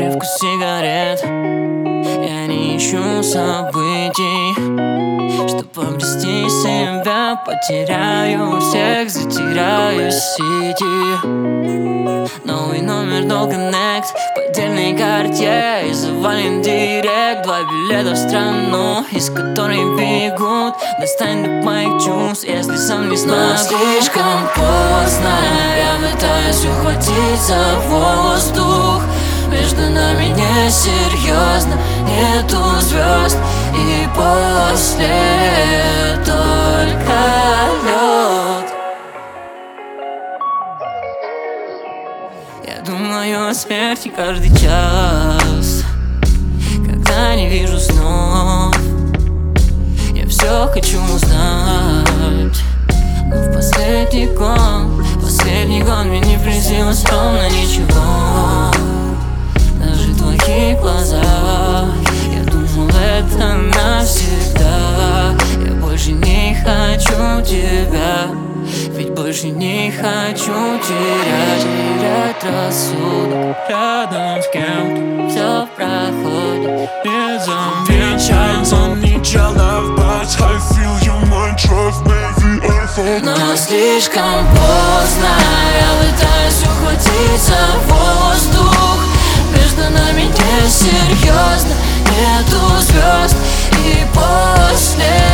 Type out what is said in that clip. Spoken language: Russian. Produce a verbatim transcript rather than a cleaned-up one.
привкус сигарет. Я не ищу событий, чтобы обрести себя. Потеряю всех, затеряю сети. Новый номер Dull Connect, поддельной карте и завален директ. Два билета в страну, из которой бегут. Достань до моих чувств, если сам не смогу. Но слишком поздно, я пытаюсь ухватить за воздух. Между нами не серьезно, нету звезд. И после только лед. Я думаю о смерти каждый час, когда не вижу снов. Я все хочу узнать, но в последний год, последний год мне не приснилось ровно ничего. Даже в твоих глазах я думал, это навсегда. Я больше не хочу тебя, ведь больше не хочу терять. Терять рассудок рядом с кем-то, все проходит незамечаемо. Но слишком поздно, я пытаюсь ухватить за воздух. Между нами не серьезно, нету звезд. И после